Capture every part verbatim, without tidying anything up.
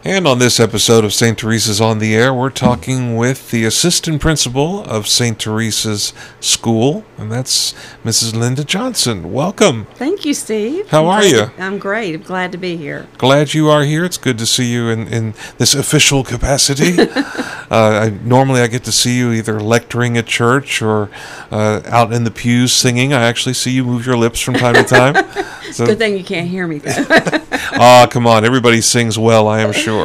And on this episode of Saint Teresa's on the Air, we're talking with the assistant principal of Saint Teresa's School, and that's Missus Linda Johnson. Welcome. Thank you, Steve. How I'm are glad you? To, I'm great. I'm glad to be here. Glad you are here. It's good to see you in, in this official capacity. uh, I, normally I get to see you either lecturing at church or uh, out in the pews singing. I actually see you move your lips from time to time. So, good thing you can't hear me, though. Ah, come on. Everybody sings well, I am sure.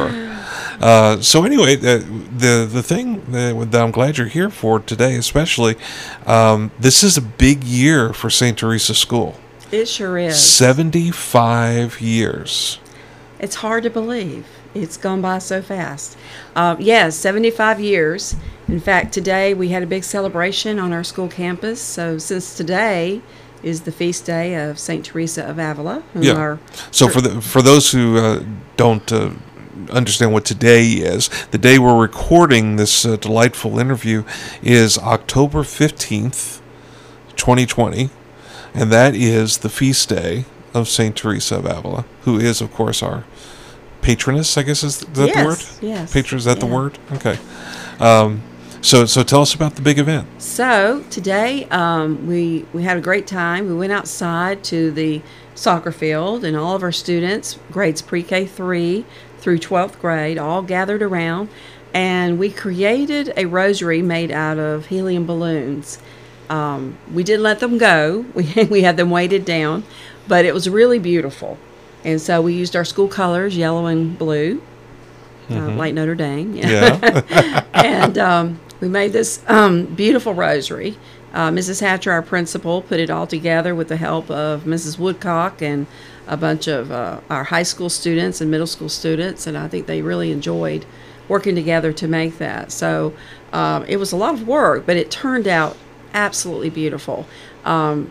Uh, so anyway, the the, the thing that, that I'm glad you're here for today, especially, um, this is a big year for Saint Teresa School. It sure is. seventy-five years. It's hard to believe. It's gone by so fast. Uh, yes, seventy-five years. In fact, today we had a big celebration on our school campus. So since today is the feast day of Saint Teresa of Avila. Yeah. Our so for the for those who uh, don't uh, understand what today is, the day we're recording this uh, delightful interview is October fifteenth, twenty twenty, and that is the feast day of Saint Teresa of Avila, who is, of course, our patroness, I guess is that yes, the word? Yes. Patron, is that yeah. the word? Okay. Um, so so tell us about the big event. So today um, we we had a great time. We went outside to the soccer field, and all of our students, grades pre-K three through twelfth grade, all gathered around, and we created a rosary made out of helium balloons. Um, we didn't let them go. We we had them weighted down, but it was really beautiful. And so we used our school colors, yellow and blue, mm-hmm. uh, like Notre Dame. Yeah. and um, we made this um, beautiful rosary. Uh, Missus Hatcher, our principal, put it all together with the help of Missus Woodcock and a bunch of uh, our high school students and middle school students. And I think they really enjoyed working together to make that. So um, it was a lot of work, but it turned out absolutely beautiful. Um,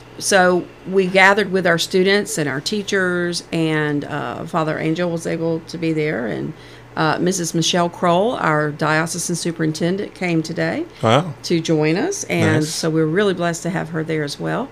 So we gathered with our students and our teachers, and uh, Father Angel was able to be there, and uh, Missus Michelle Kroll, our diocesan superintendent, came today Wow. to join us, and Nice. so we were really blessed to have her there as well.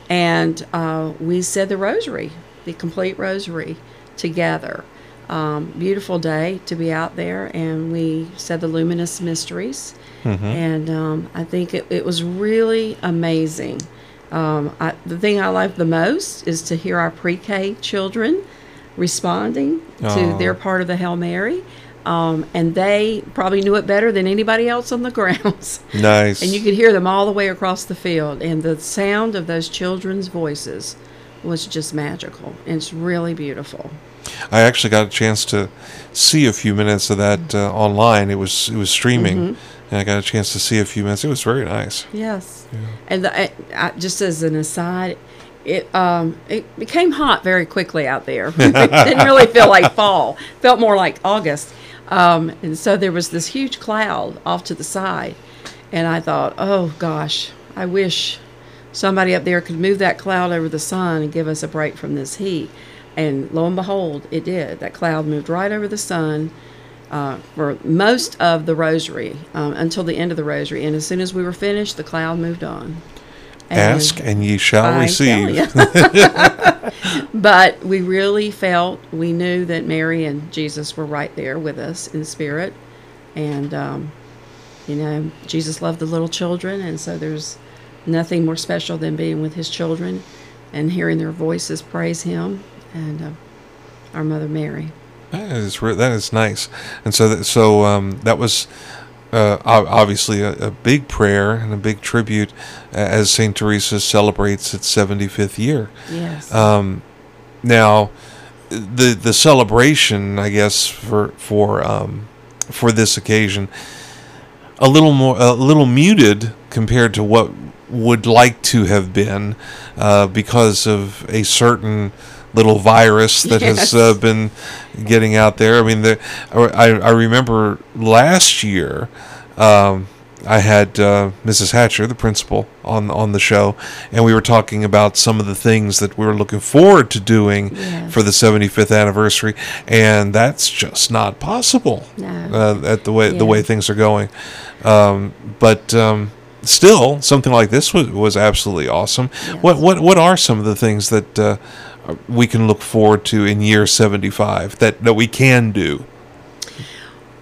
And uh, we said the rosary, the complete rosary, together. Um, beautiful day to be out there, and we said the luminous mysteries, Mm-hmm. and um, I think it, it was really amazing. Um, I, the thing I like the most is to hear our pre-K children responding Aw. to their part of the Hail Mary. Um, and they probably knew it better than anybody else on the grounds. Nice. And you could hear them all the way across the field. And the sound of those children's voices was just magical. And it's really beautiful. I actually got a chance to see a few minutes of that uh, online. It was it was streaming, Mm-hmm. and I got a chance to see a few minutes. It was very nice. Yes. Yeah. And the, I, I, just as an aside, it um it became hot very quickly out there. It didn't really feel like fall. Felt more like August. Um, and so there was this huge cloud off to the side. And I thought, oh, gosh, I wish somebody up there could move that cloud over the sun and give us a break from this heat. And lo and behold, it did. That cloud moved right over the sun uh, for most of the rosary, um, until the end of the rosary. And as soon as we were finished, the cloud moved on. And Ask and ye shall I receive. tell ya. But we really felt, we knew that Mary and Jesus were right there with us in spirit. And, um, you know, Jesus loved the little children. And so there's nothing more special than being with his children and hearing their voices praise him. And uh, our Mother Mary. That is re- that is nice, and so that, so um, that was uh, ob- obviously a, a big prayer and a big tribute uh, as Saint Teresa celebrates its seventy-fifth year. Yes. Um, now, the the celebration, I guess, for for um, for this occasion, a little more a little muted compared to what would like to have been, uh, because of a certain little virus that Yes. has uh, been getting out there. I mean, the, I, I remember last year, um, I had uh, Missus Hatcher, the principal, on on the show, and we were talking about some of the things that we were looking forward to doing Yes. for the seventy-fifth anniversary, and that's just not possible No. uh, at the way the Yeah. way things are going. Um, but um, still, something like this was was absolutely awesome. Yes. What what what are some of the things that uh, we can look forward to in year seventy-five that, that we can do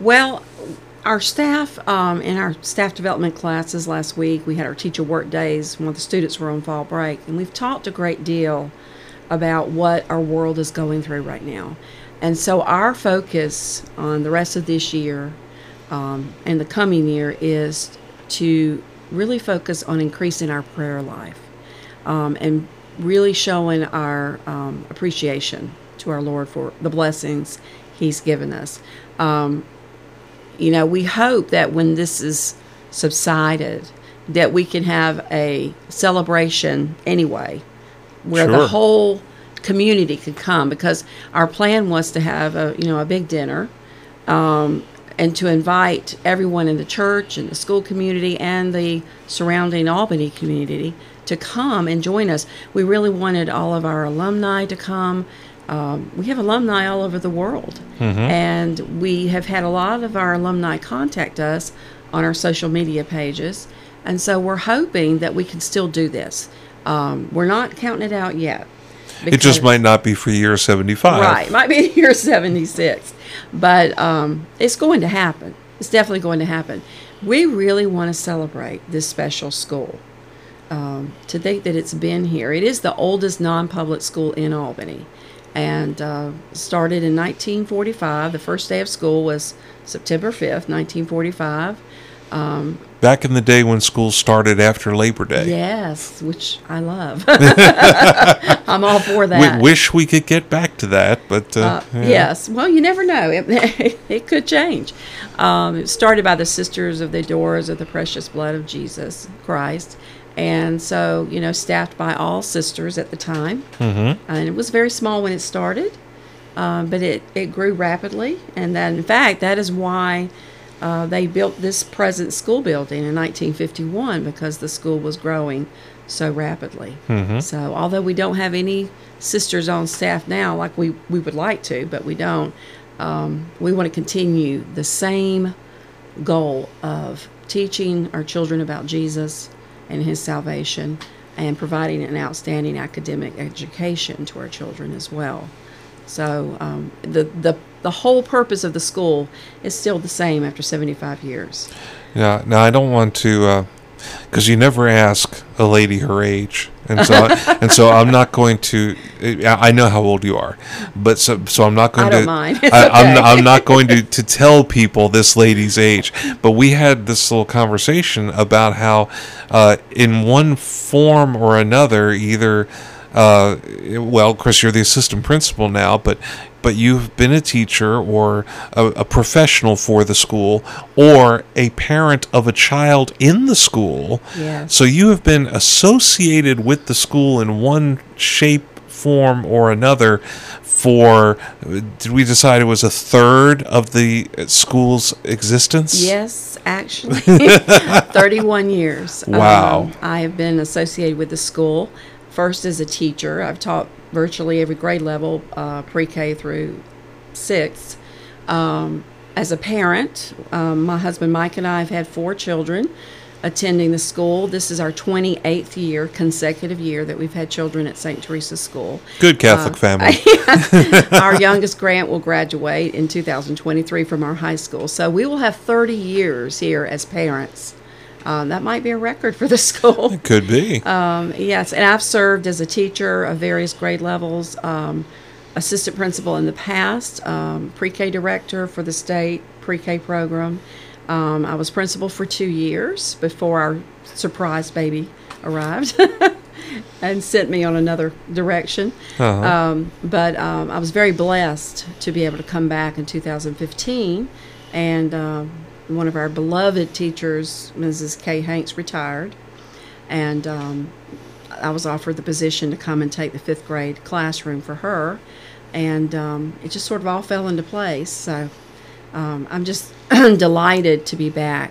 Well, our staff um, in our staff development classes last week, we had our teacher work days when the students were on fall break, and we've talked a great deal about what our world is going through right now. And so our focus on the rest of this year um, and the coming year is to really focus on increasing our prayer life um, and really showing our um, appreciation to our Lord for the blessings He's given us. Um, you know, we hope that when this is subsided, that we can have a celebration anyway, where Sure. the whole community could come, because our plan was to have a you know a big dinner um, and to invite everyone in the church and the school community and the surrounding Albany community to come and join us. We really wanted all of our alumni to come. Um, we have alumni all over the world, Mm-hmm. and we have had a lot of our alumni contact us on our social media pages, and so we're hoping that we can still do this. Um, we're not counting it out yet. It just because- might not be for year seventy-five. Right, might be year seventy-six, but um, it's going to happen. It's definitely going to happen. We really want to celebrate this special school. Um, to think that it's been here. It is the oldest non-public school in Albany, and uh, started in nineteen forty-five. The first day of school was September fifth, nineteen forty-five. Um, Back in the day when school started after Labor Day. yes, which I love. I'm all for that. We wish we could get back to that, but... Uh, Uh, yeah. Yes. Well, you never know. It, it could change. Um, it started by the Sisters of the Adorers of the Precious Blood of Jesus Christ. And so, you know, staffed by all sisters at the time. Mm-hmm. And it was very small when it started, um, but it, it grew rapidly. And then, in fact, that is why uh, they built this present school building in nineteen fifty-one, because the school was growing so rapidly. Mm-hmm. So although we don't have any sisters on staff now like we, we would like to, but we don't, um, we want to continue the same goal of teaching our children about Jesus and His salvation, and providing an outstanding academic education to our children as well. So um, the, the the whole purpose of the school is still the same after seventy-five years. Yeah, now I don't want to, because you never ask a lady her age, and so and so I'm not going to. I know how old you are, but so so I'm not going I to. don't mind. It's I, I'm okay. I'm not going to, to tell people this lady's age. But we had this little conversation about how, uh, in one form or another, either. Uh, well, Chris, you're the assistant principal now, but but you've been a teacher or a, a professional for the school or a parent of a child in the school. Yes. So you have been associated with the school in one shape, form, or another for, did we decide it was a third of the school's existence? Yes, actually, thirty-one years. Wow. Um, I have been associated with the school. First as a teacher. I've taught virtually every grade level, uh, pre-K through sixth. Um, as a parent, um, my husband Mike and I have had four children attending the school. This is our twenty-eighth year, consecutive year, that we've had children at Saint Teresa's School. Good Catholic family. Our youngest Grant will graduate in two thousand twenty-three from our high school. So we will have thirty years here as parents. Um, that might be a record for the school. It could be. Um, yes, and I've served as a teacher of various grade levels, um, assistant principal in the past, um, pre-K director for the state pre-K program. Um, I was principal for two years before our surprise baby arrived and sent me on another direction. Uh-huh. Um, but um, I was very blessed to be able to come back in two thousand fifteen, and um, one of our beloved teachers, Missus Kay Hanks, retired, and um, I was offered the position to come and take the fifth grade classroom for her, and um, it just sort of all fell into place. So um, I'm just delighted to be back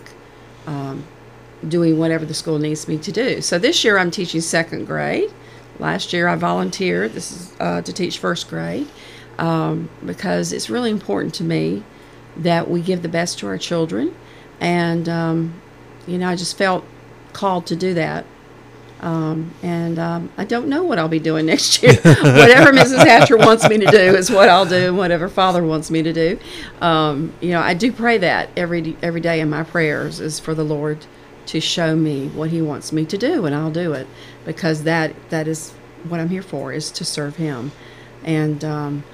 um, doing whatever the school needs me to do. So this year I'm teaching second grade. Last year I volunteered this is uh, to teach first grade um, because it's really important to me that we give the best to our children, and um, you know I just felt called to do that Um, and um, I don't know what I'll be doing next year. Whatever Missus Hatcher wants me to do is what I'll do, and whatever Father wants me to do. Um, you know, I do pray that every every day in my prayers is for the Lord to show me what He wants me to do, and I'll do it, because that that is what I'm here for, is to serve Him. And um,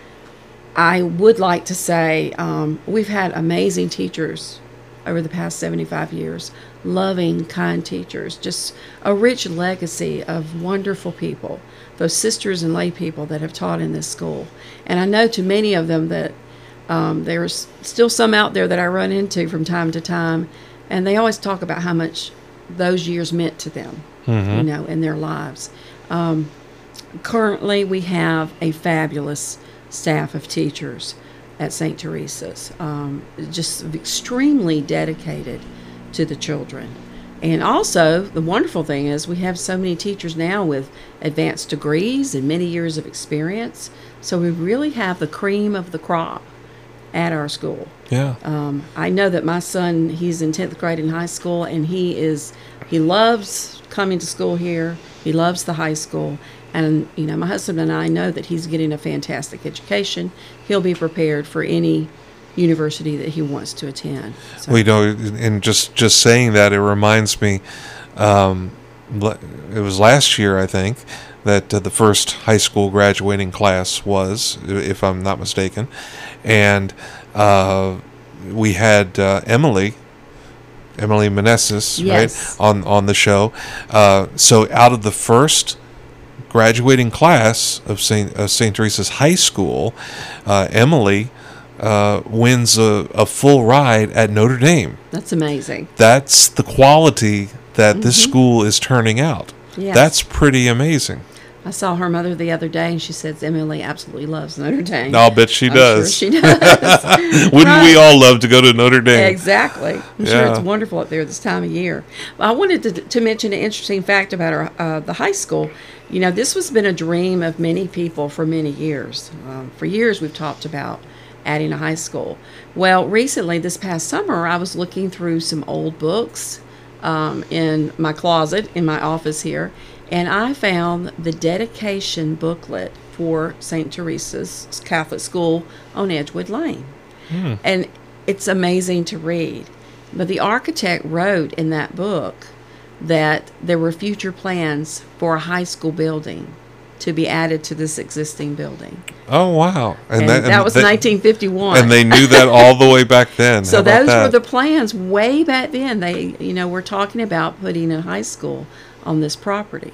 I would like to say um, we've had amazing teachers over the past seventy-five years, loving, kind teachers, just a rich legacy of wonderful people, those sisters and lay people that have taught in this school. And I know to many of them that um, there's still some out there that I run into from time to time, and they always talk about how much those years meant to them, mm-hmm. you know, in their lives. Um, currently, we have a fabulous staff of teachers at Saint Teresa's, um, just extremely dedicated to the children. And also, the wonderful thing is we have so many teachers now with advanced degrees and many years of experience. So we really have the cream of the crop at our school. Yeah. Um, I know that my son, he's in tenth grade in high school, and he is, he loves coming to school here. He loves the high school. And, you know, my husband and I know that he's getting a fantastic education. He'll be prepared for any university that he wants to attend. So. Well, you know, and just, just saying that, it reminds me, um, it was last year, I think, that uh, the first high school graduating class was, if I'm not mistaken. And uh, we had uh, Emily, Emily Meneses, yes. right, on, on the show. Uh, so out of the first graduating class of Saint uh, Saint Teresa's High School, uh, Emily uh, wins a, a full ride at Notre Dame. That's amazing. That's the quality that mm-hmm. this school is turning out. Yes. That's pretty amazing. I saw her mother the other day, and she said Emily absolutely loves Notre Dame. I'll bet she I'm does. Sure she does. Wouldn't right. we all love to go to Notre Dame? Exactly. I'm yeah. sure it's wonderful up there this time of year. Well, I wanted to, to mention an interesting fact about our, uh, the high school. You know, this has been a dream of many people for many years. Um, for years, we've talked about adding a high school. Well, recently, this past summer, I was looking through some old books um, in my closet in my office here, and I found the dedication booklet for Saint Teresa's Catholic School on Edgewood Lane. Hmm. And it's amazing to read. But the architect wrote in that book that there were future plans for a high school building to be added to this existing building. Oh, wow. And, and that, that and was they, nineteen fifty-one. And they knew that all the way back then. So those were the plans way back then. They, you know, we're talking about putting a high school on this property.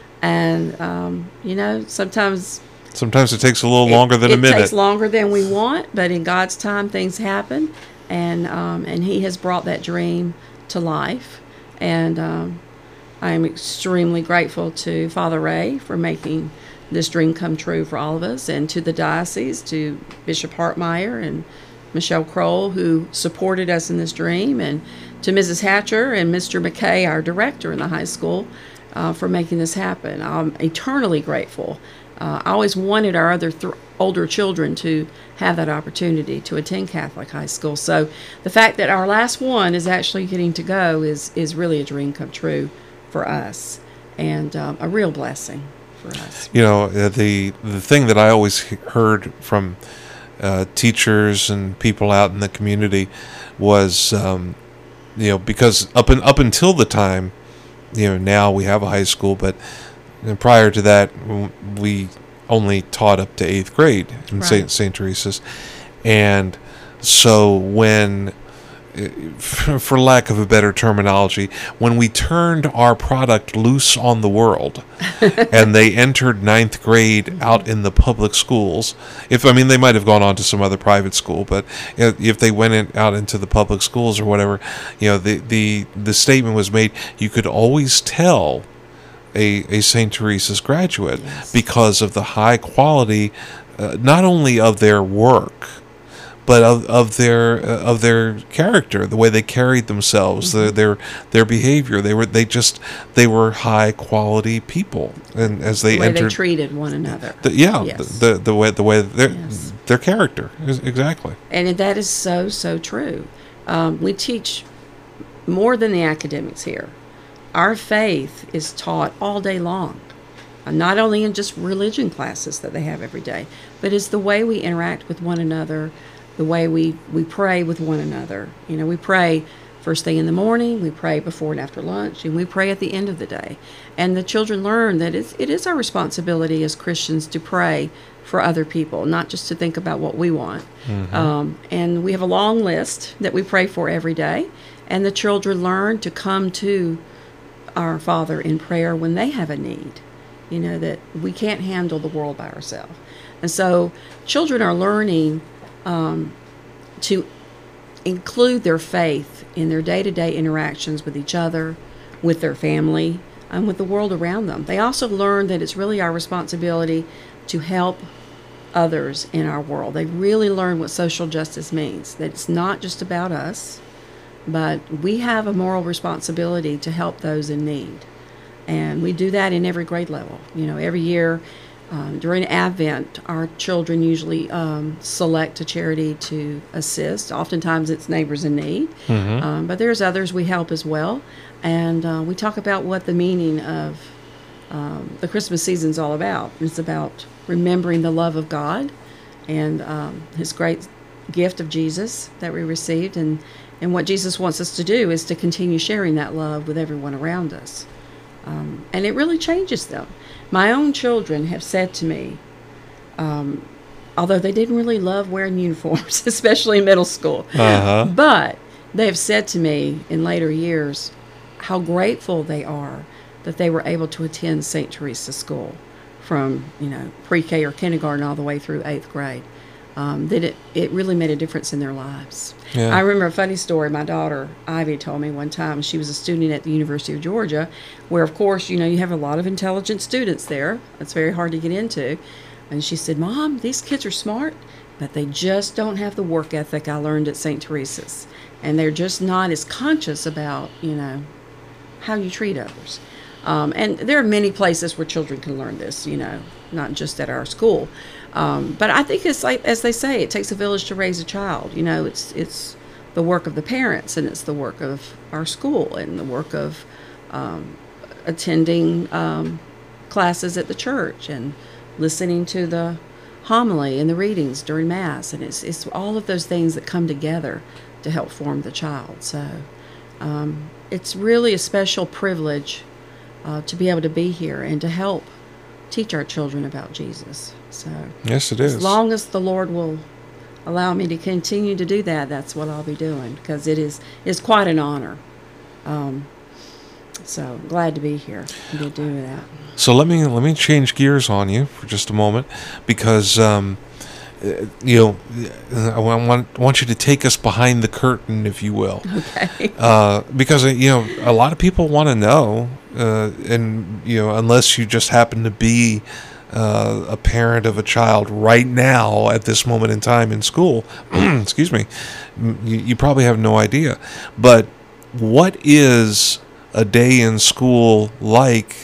And, um, you know, sometimes... Sometimes it takes a little it, longer than a minute. It takes longer than we want, but in God's time, things happen. And, um, and He has brought that dream to life. And um, I'm extremely grateful to Father Ray for making this dream come true for all of us, and to the diocese, to Bishop Hartmeyer and Michelle Kroll, who supported us in this dream, and to Missus Hatcher and Mister McKay, our director in the high school, uh, for making this happen. I'm eternally grateful. Uh, I always wanted our other th- older children to have that opportunity to attend Catholic high school. So the fact that our last one is actually getting to go is, is really a dream come true for us, and um, a real blessing for us. You know, uh, the the thing that I always he- heard from uh, teachers and people out in the community was, um, you know, because up and up until the time, you know, now we have a high school, but prior to that, we only taught up to eighth grade in right. Saint Saint Teresa's, and so when, for lack of a better terminology, when we turned our product loose on the world, and they entered ninth grade out in the public schools, if I mean they might have gone on to some other private school, but if they went in, out into the public schools or whatever, you know, the the the statement was made: you could always tell a a Saint Teresa's graduate yes. because of the high quality, uh, not only of their work, but of, of their uh, of their character, the way they carried themselves, mm-hmm. the, their their behavior. They were they just they were high quality people, and as they the way entered, they treated one another. The, yeah, yes. the, the the way the way their yes. their character exactly. And that is so so true. Um, we teach more than the academics here. our faith is taught all day long, uh, not only in just religion classes that they have every day, but it's the way we interact with one another, the way we, we pray with one another. You know, we pray first thing in the morning, we pray before and after lunch, and we pray at the end of the day. And the children learn that it's, it is our responsibility as Christians to pray for other people, not just to think about what we want. Mm-hmm. Um, and we have a long list that we pray for every day, and the children learn to come to our Father in prayer when they have a need. You know, that we can't handle the world by ourselves. And so children are learning um, to include their faith in their day-to-day interactions with each other, with their family, and with the world around them. They also learn that it's really our responsibility to help others in our world. They really learn what social justice means, that it's not just about us, but we have a moral responsibility to help those in need. And we do that in every grade level. You know, every year um, during Advent, our children usually um, select a charity to assist. Oftentimes it's Neighbors in Need, mm-hmm. um, but there's others we help as well. And uh, we talk about what the meaning of um, the Christmas season is all about. It's about remembering the love of God and um, his great gift of Jesus that we received. And, and what Jesus wants us to do is to continue sharing that love with everyone around us. Um, and it really changes them. My own children have said to me, um, although they didn't really love wearing uniforms, especially in middle school, uh-huh. but they have said to me in later years how grateful they are that they were able to attend Saint Teresa School from, you know, pre-K or kindergarten all the way through eighth grade. Um, that it, it really made a difference in their lives. Yeah. I remember a funny story my daughter Ivy told me one time. She was a student at the University of Georgia, where, of course, you know, you have a lot of intelligent students there. It's very hard to get into. And she said, "Mom, these kids are smart, but they just don't have the work ethic I learned at Saint Teresa's. And they're just not as conscious about, you know, how you treat others." Um, and there are many places where children can learn this, you know, not just at our school. Um, but I think it's like, as they say, it takes a village to raise a child. You know, it's it's the work of the parents, and it's the work of our school, and the work of um, attending um, classes at the church, and listening to the homily and the readings during Mass. And it's it's all of those things that come together to help form the child. So um, it's really a special privilege uh, to be able to be here and to help teach our children about Jesus. So yes, it is. As long as the Lord will allow me to continue to do that, that's what I'll be doing, because it is is quite an honor. Um, so glad to be here and to do that. So let me let me change gears on you for just a moment, because um, you know I want want you to take us behind the curtain, if you will. Okay. Uh, because you know a lot of people want to know, uh, and you know unless you just happen to be Uh, a parent of a child right now at this moment in time in school, excuse me, you, you probably have no idea. But what is a day in school like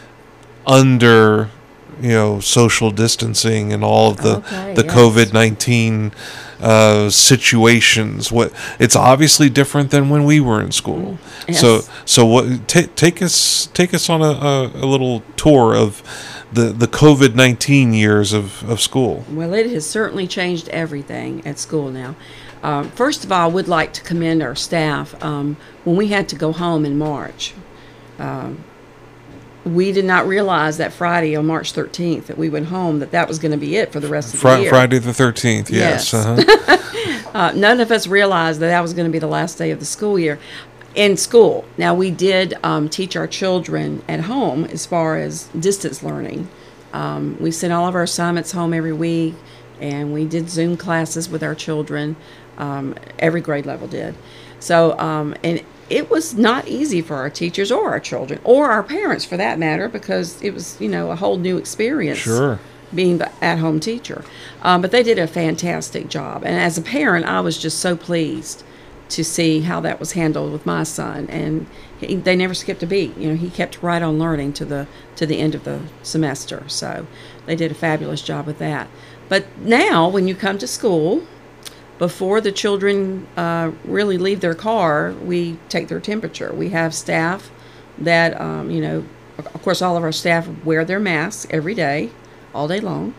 under, you know, social distancing and all of the okay, the yes. COVID nineteen uh, situations? What it's obviously different than when we were in school. Yes. So so what? T- take us take us on a, a, a little tour of the the COVID nineteen years of, of school. Well, it has certainly changed everything at school now. Um, first of all, I would like to commend our staff. Um, when we had to go home in March, um, we did not realize that Friday on March thirteenth that we went home, that that was going to be it for the rest of Fr- the year. Friday the thirteenth, yes. Yes. Uh-huh. uh, none of us realized that that was going to be the last day of the school year. In school. Now, we did um, teach our children at home as far as distance learning. Um, we sent all of our assignments home every week, and we did Zoom classes with our children. Um, every grade level did. So, um, and it was not easy for our teachers or our children, or our parents for that matter, because it was, you know, a whole new experience. Sure. Being the at-home teacher. Um, but they did a fantastic job. And as a parent, I was just so pleased to see how that was handled with my son, and he, they never skipped a beat. You know, he kept right on learning to the to the end of the semester. So they did a fabulous job with that. But now, when you come to school, before the children uh, really leave their car, we take their temperature. We have staff that, um, you know, of course, all of our staff wear their masks every day, all day long.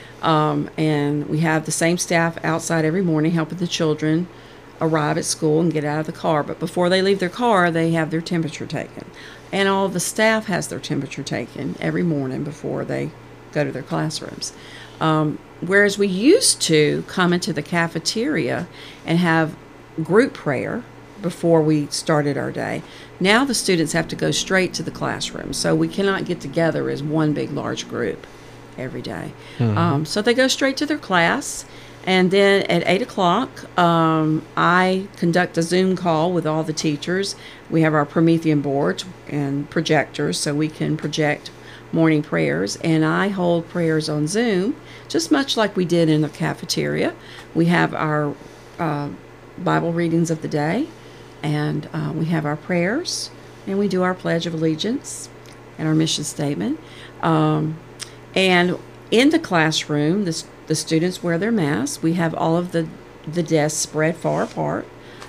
Um, and we have the same staff outside every morning helping the children arrive at school and get out of the car. But before they leave their car, they have their temperature taken. And all the staff has their temperature taken every morning before they go to their classrooms. Um, whereas we used to come into the cafeteria and have group prayer before we started our day. Now the students have to go straight to the classroom, so we cannot get together as one big large group every day. Mm-hmm. Um, so they go straight to their class, and then at eight o'clock, um, I conduct a Zoom call with all the teachers. We have our Promethean boards and projectors, so we can project morning prayers, and I hold prayers on Zoom, just much like we did in the cafeteria. We have our uh, Bible readings of the day, and uh, we have our prayers, and we do our Pledge of Allegiance and our mission statement. Um, and in the classroom, the, the students wear their masks. We have all of the, the desks spread far apart,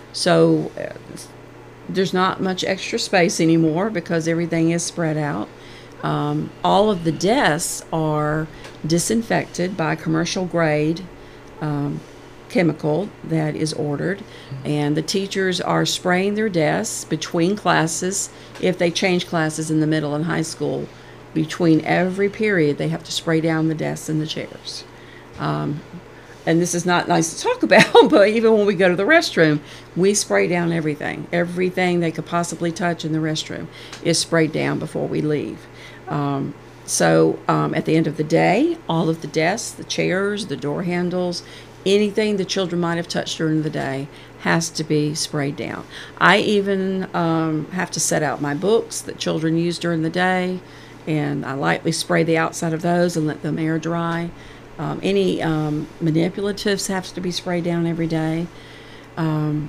so uh, there's not much extra space anymore because everything is spread out. Um, all of the desks are disinfected by commercial grade um, chemical that is ordered, and the teachers are spraying their desks between classes. If they change classes in the middle and high school, between every period they have to spray down the desks and the chairs. Um, and this is not nice to talk about, but even when we go to the restroom, we spray down everything. Everything they could possibly touch in the restroom is sprayed down before we leave. Um, so um, at the end of the day, all of the desks, the chairs, the door handles, anything the children might have touched during the day has to be sprayed down. I even um, have to set out my books that children use during the day, and I lightly spray the outside of those and let them air dry. Um, any um, manipulatives have to be sprayed down every day. Um,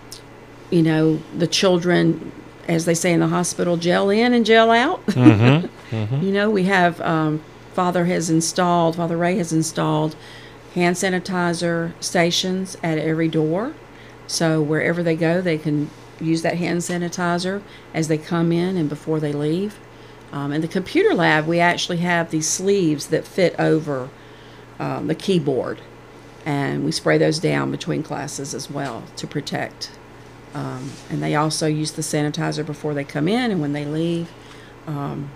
you know, the children, as they say in the hospital, gel in and gel out. Mm-hmm. Mm-hmm. You know, we have, um, Father has installed, Father Ray has installed hand sanitizer stations at every door. So wherever they go, they can use that hand sanitizer as they come in and before they leave. Um, in the computer lab, we actually have these sleeves that fit over um, the keyboard, and we spray those down between classes as well to protect. Um, and they also use the sanitizer before they come in and when they leave. Um,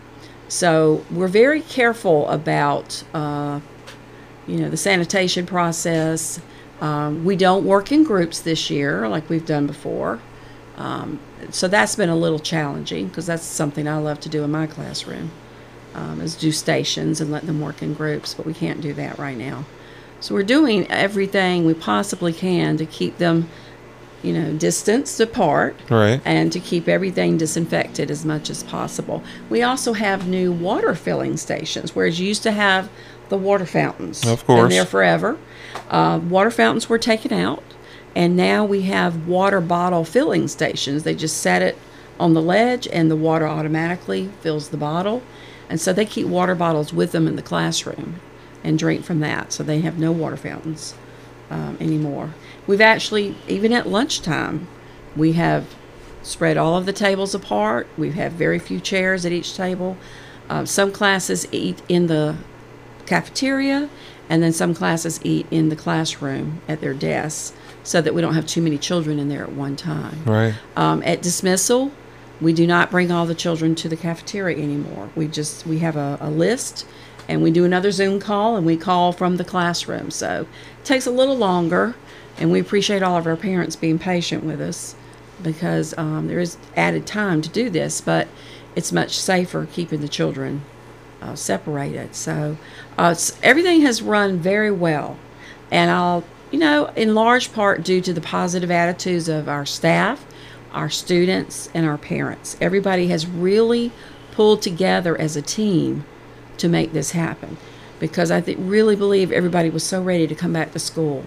so we're very careful about, uh, you know, the sanitation process. Um, we don't work in groups this year like we've done before. Um, so that's been a little challenging because that's something I love to do in my classroom, um, is do stations and let them work in groups, but we can't do that right now. So we're doing everything we possibly can to keep them, you know, distanced apart, right, and to keep everything disinfected as much as possible. We also have new water filling stations, whereas you used to have the water fountains. Of course. Been there forever. Uh, water fountains were taken out, and now we have water bottle filling stations. They just set it on the ledge, and the water automatically fills the bottle. And so they keep water bottles with them in the classroom and drink from that, so they have no water fountains um, anymore. We've actually, even at lunchtime, we have spread all of the tables apart. We have very few chairs at each table. Uh, some classes eat in the cafeteria, and then some classes eat in the classroom at their desks, so that we don't have too many children in there at one time. Right. Um, at dismissal, we do not bring all the children to the cafeteria anymore. We just we have a, a list, and we do another Zoom call, and we call from the classroom. So it takes a little longer, and we appreciate all of our parents being patient with us, because um, there is added time to do this, but it's much safer keeping the children uh, separated. So uh, everything has run very well, and I'll, you know, in large part due to the positive attitudes of our staff, our students, and our parents. Everybody has really pulled together as a team to make this happen, because I th- really believe everybody was so ready to come back to school.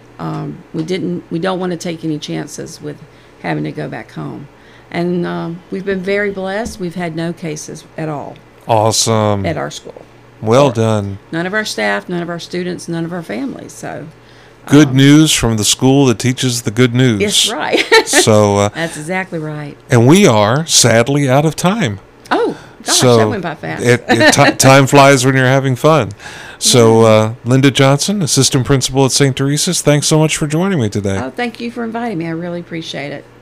Um, we didn't. We don't want to take any chances with having to go back home, and um, we've been very blessed. We've had no cases at all. Awesome. At our school. Well or done. None of our staff, none of our students, none of our families. So good um, news from the school that teaches the good news. Yes, right. so uh, that's exactly right. And we are sadly out of time. Oh, gosh, so that went by fast. it, it t- time flies when you're having fun. So, uh, Linda Johnson, Assistant Principal at Saint Teresa's, thanks so much for joining me today. Oh, thank you for inviting me. I really appreciate it.